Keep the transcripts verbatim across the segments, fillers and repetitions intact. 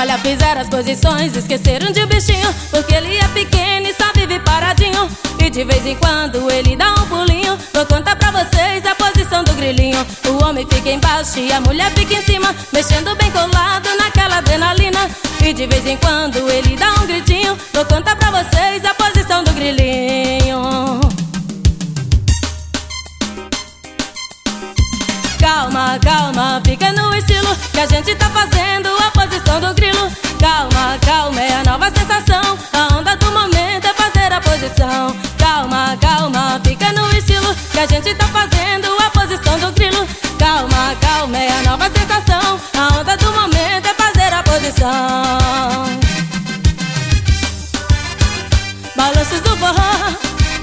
Olha, fizeram as posições, esqueceram de um bichinho, porque ele é pequeno e só vive paradinho. E de vez em quando ele dá um pulinho. Vou contar pra vocês a posição do grilinho. O homem fica embaixo e a mulher fica em cima, mexendo bem colado naquela adrenalina. E de vez em quando ele dá um gritinho. Vou contar pra vocês a posição do grilinho. Calma, calma, fica no estilo, que a gente tá fazendo a posição do grilo. Calma, calma, é a nova sensação, a onda do momento é fazer a posição. Calma, calma, fica no estilo, que a gente tá fazendo a posição do grilo. Calma, calma, é a nova sensação, a onda do momento é fazer a posição. Balanços do forró.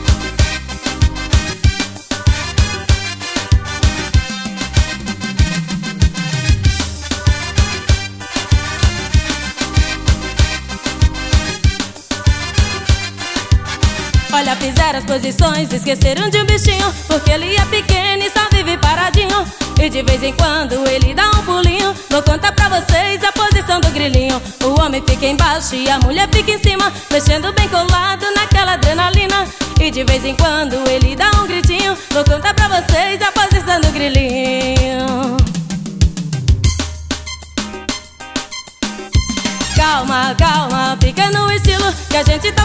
Olha, fizeram as posições, esqueceram de um bichinho, porque ele é pequeno e só vive paradinho. E de vez em quando ele dá um pulinho. Vou contar pra vocês a posição do grilinho. O homem fica embaixo e a mulher fica em cima, mexendo bem colado naquela adrenalina. E de vez em quando ele dá um gritinho. Vou contar pra vocês a posição do grilinho. Calma, calma, fica no estilo, que a gente tá